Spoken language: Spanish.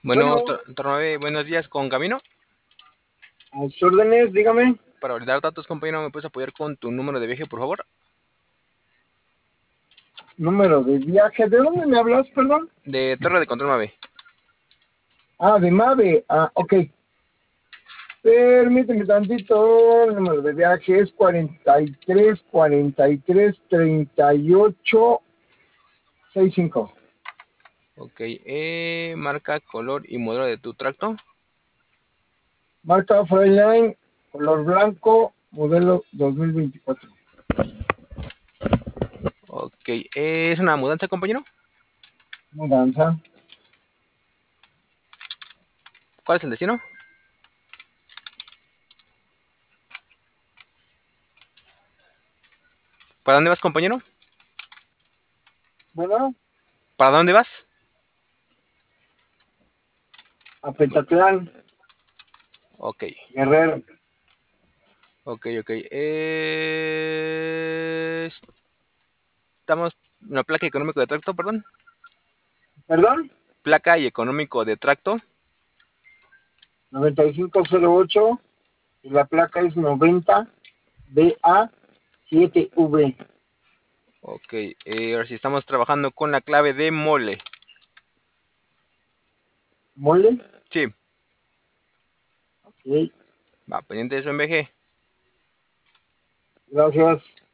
Bueno, Bueno, Tornave, buenos días, con Camino. a sus órdenes, dígame. Para validar datos, compañero, ¿me puedes apoyar con tu número de viaje, por favor? Número de viaje. ¿De dónde me hablas, perdón? De Torre de Control Mave. Ah, de Mave. Ah, Sí. ok. Permíteme tantito. El número de viaje es 43 38 65. Ok, marca, color y modelo de tu tracto. Marca Freiline, color blanco, modelo 2024. Ok, ¿es una mudanza, compañero? Mudanza. ¿Cuál es el destino? ¿Para dónde vas, compañero? Bueno, ¿Para dónde vas? a Petatlán, Ok, Guerrero. ok. Estamos en la placa económico de tracto, perdón. ¿Perdón? Placa y económico de tracto. 9508. Y la placa es 90BA7V. Ok, ahora sí estamos trabajando con la clave de mole. ¿Mole? Sí, Ok, va, pendiente de su MBG. gracias.